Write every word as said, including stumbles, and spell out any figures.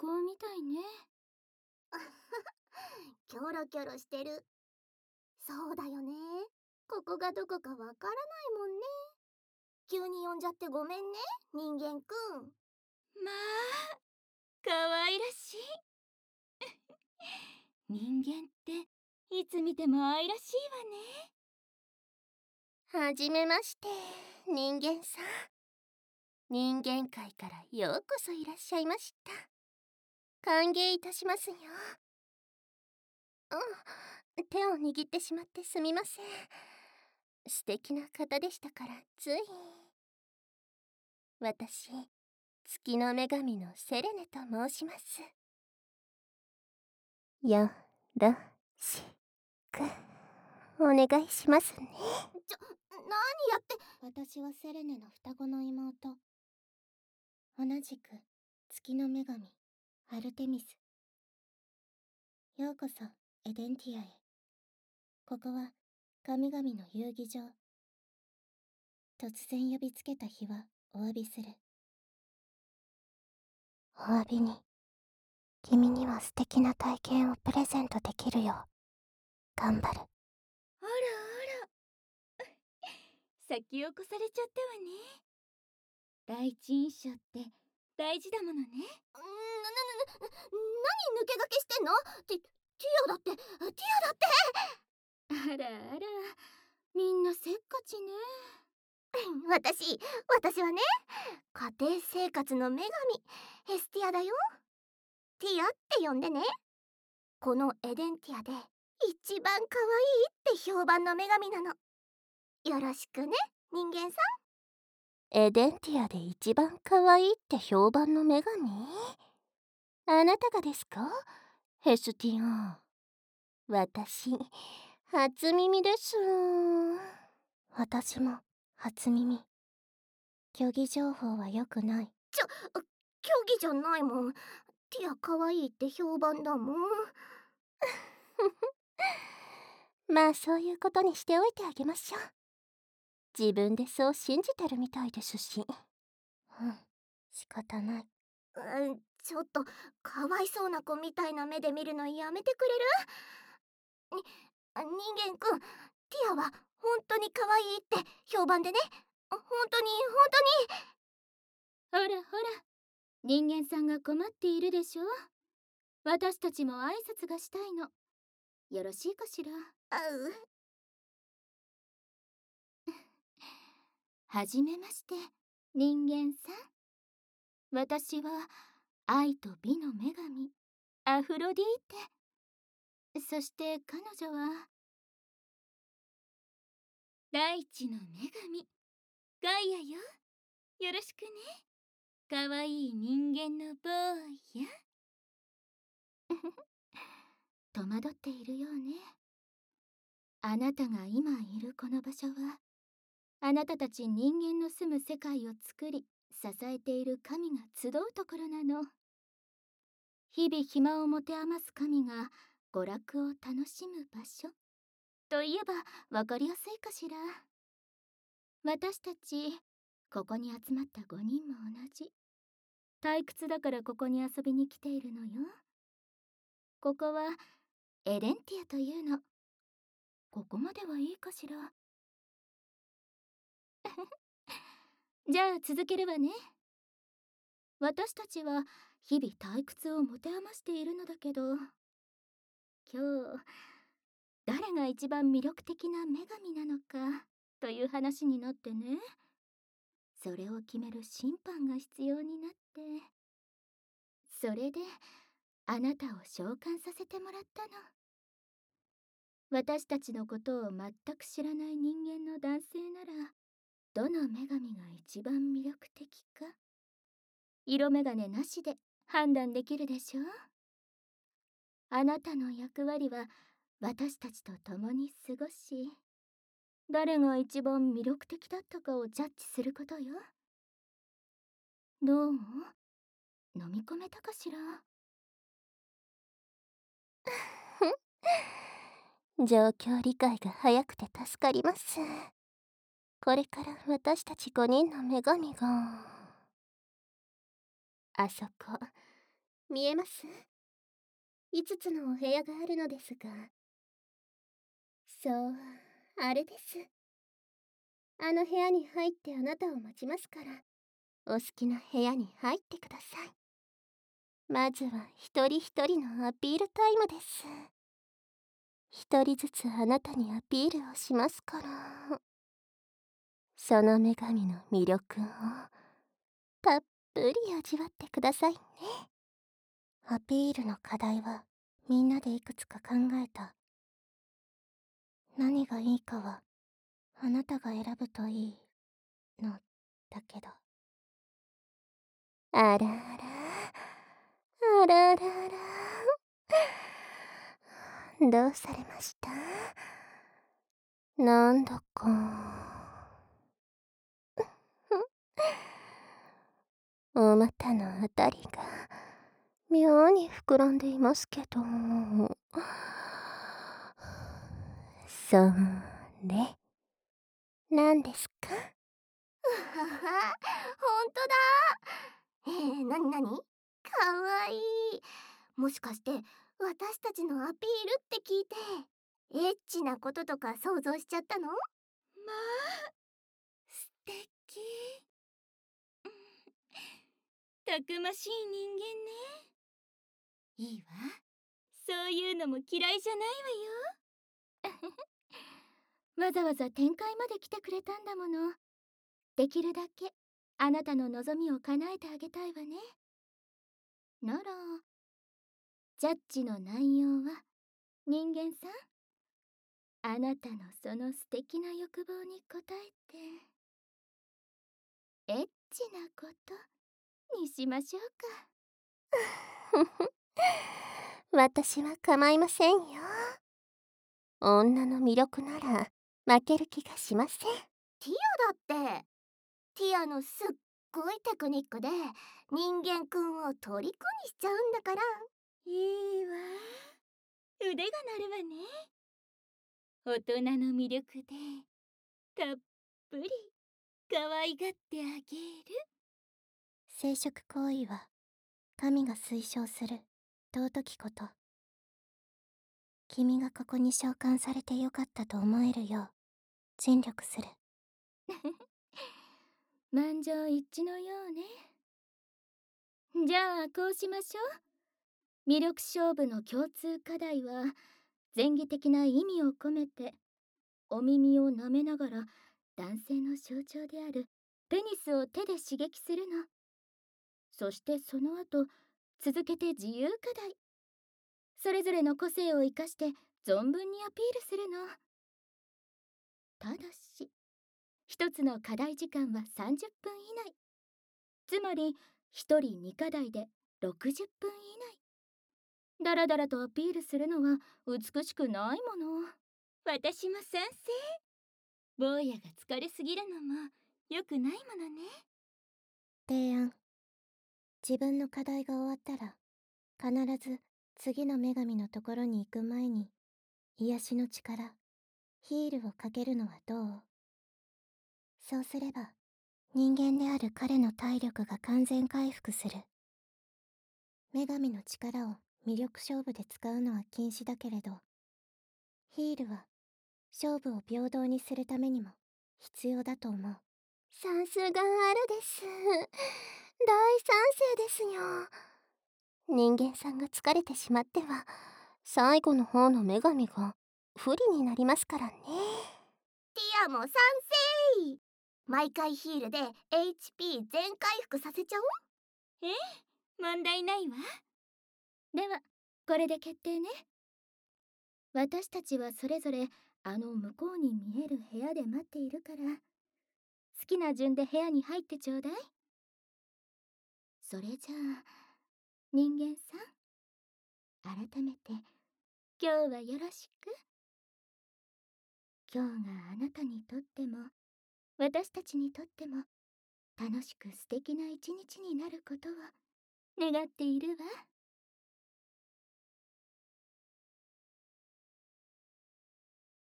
こみたいね。 キョロキョロしてる。そうだよね。ここがどこかわからないもんね。急に呼んじゃってごめんね、人間くん。 まあ、かわいらしい。人間っていつ見ても愛らしいわね。 はじめまして、人間さん。人間界からようこそいらっしゃいました。歓迎いたしますよ。うん、手を握ってしまってすみません。素敵な方でしたからつい。私、月の女神のセレネと申します。よろしくお願いしますね。ちょ、何やって。私はセレネの双子の妹。同じく月の女神アルテミス。ようこそエデンティアへ。ここは神々の遊技場。突然呼びつけた日はお詫びする。お詫びに、君には素敵な体験をプレゼントできるよ。頑張る。 あらあら。先を越されちゃったわね。第一印象って大事だものね。 んーな、な、な、な、何抜け駆けしてんの？ティ、ティアだって、ティアだって。 あらあら、みんなせっかちね。 私、私はね、家庭生活の女神、ヘスティアだよ。ティアって呼んでね。このエデンティアで一番可愛いって評判の女神なの。よろしくね、人間さん。エデンティアで一番可愛いって評判の女神？あなたがですか？ヘスティア。私、初耳です。私も初耳。虚偽情報は良くない。ちょ、虚偽じゃないもん。ティア可愛いって評判だもん。まあそういうことにしておいてあげましょう。自分でそう信じてるみたいですし。うん、仕方ない。うん、ちょっとかわいそうな子みたいな目で見るのやめてくれる？に、人間くん、ティアは本当に可愛いって評判でね。本当にほらほら、人間さんが困っているでしょ。私たちも挨拶がしたいの。よろしいかしら。 本当に。 はじめまして、人間さん。私は愛と美の女神アフロディーテ。そして彼女は大地の女神ガイアよ。よろしくね。かわいい人間のボーイや。戸惑っているようね。あなたが今いるこの場所は、あなたたち人間の住む世界を作り支えている神が集うところなの。日々暇を持て余す神が娯楽を楽しむ場所といえばわかりやすいかしら。私たちここに集まったごにんも同じ。退屈だからここに遊びに来ているのよ。ここはエデンティアというの。ここまではいいかしら。じゃあ続けるわね。私たちは日々退屈を持て余しているのだけど、今日誰が一番魅力的な女神なのかという話になってね。それを決める審判が必要になって、それであなたを召喚させてもらったの。私たちのことを全く知らない人間の男性なら、どの女神が一番魅力的か色眼鏡なしで判断できるでしょう。あなたの役割は私たちと共に過ごし、誰が一番魅力的だったかをジャッジすることよ。どう？飲み込めたかしら。 状況理解が早くて助かります。これから私たちごにんの女神が、あそこ、 見えます？いつつのお部屋があるのですが。そう、あれです。あの部屋に入ってあなたを待ちますから、お好きな部屋に入ってください。まずは一人一人のアピールタイムです。一人ずつあなたにアピールをしますから。その女神の魅力をたっぷり味わってくださいね。アピールの課題はみんなでいくつか考えた。何がいいかはあなたが選ぶといいのだけど。あらあら、あらあらあら。どうされました？なんだかお股のあたりが妙に膨らんでいますけど。それ何ですか？うはは、ほんとだ。えー、なになに？かわいい。もしかして私たちのアピールって聞いてエッチなこととか想像しちゃったの？まあ、素敵。 たくましい人間ね。いいわ。そういうのも嫌いじゃないわよ。わざわざ展開まで来てくれたんだもの。できるだけあなたの望みを叶えてあげたいわね。なら、ジャッジの内容は人間さん、あなたのその素敵な欲望に応えてエッチなことにしましょうか。 私は構いませんよ。女の魅力なら負ける気がしません。ティアだって。ティアのすっごいテクニックで人間くんを虜にしちゃうんだから。 いいわ。腕が鳴るわね。大人の魅力でたっぷり可愛がってあげる。 生殖行為は神が推奨する尊きこと。君がここに召喚されてよかったと思えるよう尽力する。 満場一致のようね。じゃあこうしましょう。魅力勝負の共通課題は前儀的な意味を込めてお耳を舐めながら男性の象徴であるペニスを手で刺激するの。そしてその後続けて自由課題。それぞれの個性を生かして存分にアピールするの。ただし一つの課題時間はさんじゅっぷん以内。つまりひとりに課題でろくじゅっぷん以内。だらだらとアピールするのは美しくないもの。私も賛成。坊やが疲れすぎるのも良くないものね。 提案。自分の課題が終わったら必ず次の女神のところに行く前に癒しの力ヒールをかけるのはどう？そうすれば人間である彼の体力が完全回復する。女神の力を魅力勝負で使うのは禁止だけれど、ヒールは勝負を平等にするためにも必要だと思う。さすがあるです。大賛成ですよ。人間さんが疲れてしまっては最後の方の女神が不利になりますからね。ティアも賛成。毎回ヒールで エイチピー 全回復させちゃおう。 ええ、問題ないわ。ではこれで決定ね。私たちはそれぞれあの向こうに見える部屋で待っているから、好きな順で部屋に入ってちょうだい。それじゃあ人間さん、改めて今日はよろしく。今日があなたにとっても私たちにとっても楽しく素敵な一日になることを願っているわ。